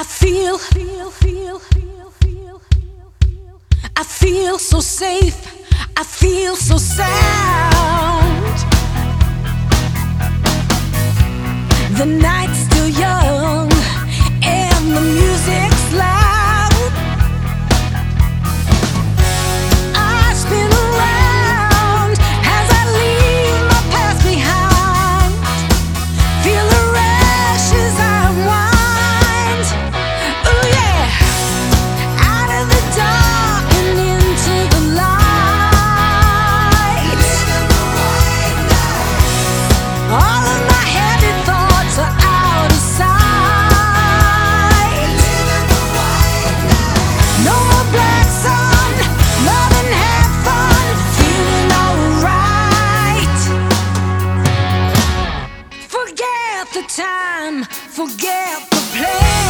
I feel so safe, I feel so sound. The night's still young and the music's loud. I spin around as I leave my past behind. Feel the rush as I wind. Ooh yeah, out of the dark and into the light. All of my heavy thoughts are out of sight. No more black sun, love and have fun, feeling alright. Forget the time, forget the place.